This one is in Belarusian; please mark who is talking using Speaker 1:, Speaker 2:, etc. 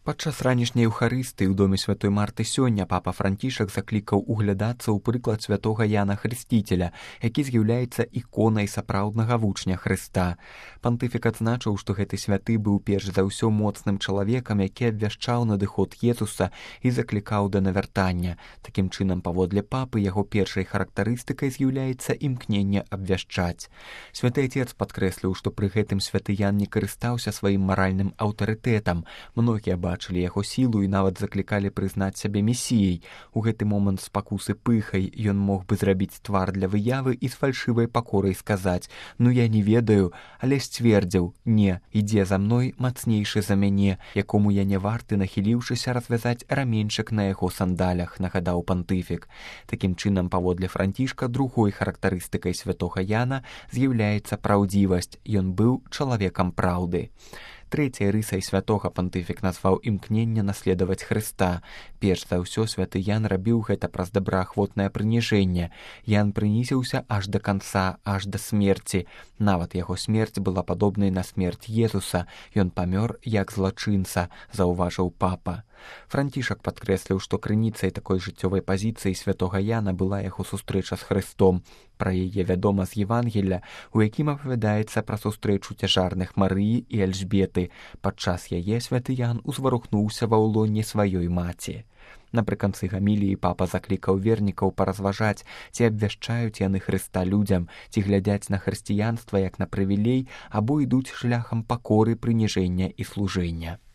Speaker 1: Падчас ранішняй еўхарыстыі ў доме святой Марты сёння папа Францішак заклікаў углядацца ў прыклад святога Яна Хрысціцеля, які з'яўляецца іконай сапраўднага вучня Хрыста. Пантыфік адзначыў, што гэты святы быў перш за ўсё моцным чалавекам, які абвяшчаў надыход Езуса і заклікаў да навяртання. Такім чынам, паводле папы, яго першай характарыстыкай з'яўляецца імкненне абвяшчаць. Святы Отец падкрэсліў, што пры гэтым святы Ян не карыстаўся сваім маральным аўтарытэтам. Многія бачылі яго сілу і нават заклікалі прызнаць сябе месіяй. У гэты момант спакусы пыхай ён мог бы зрабіць твар для выявы і з фальшывай пакорай сказаць: «Ну я не ведаю», але сцвердзіў: «Не, ідзе за мной мацнейшы за мяне, якому я не варты, нахіліўшыся, развязаць раменьчык на яго сандалях», нагадаў пантыфік. Такім чынам, паводле Францішка, другой характарыстыкай святога Яна з'яўляецца праўдзівасць. Ён быў чалавекам праўды. Трэцяй рысай святога пантыфік назваў імкненне наследаваць Хрыста. Перш за ўсё святы Ян рабіў гэта праз добраахвотнае прыніжэнне. Ян прынізіўся аж да канца, аж да смерці. Нават яго смерць была падобнай на смерць Езуса. Ён памёр як злачынца, заўважыў папа. Францішак падкрэсліў, што крыніцай такой жыццёвай пазіцыі святога Яна была яго сустрэча з Хрыстом. Пра яе вядома з Евангелля, у якім апавядаецца пра сустрэчу цяжарных Марыі і Эльжбеты. Падчас яе святы Ян узварухнуўся ва ўлоне сваёй маці. Напрыканцы гаміліі папа заклікаў вернікаў паразважаць, ці абвяшчаюць яны Хрыста людзям, ці глядзяць на хрысціянства як на прывілей, або ідуць шляхам пакоры, прыніжэння і служэння.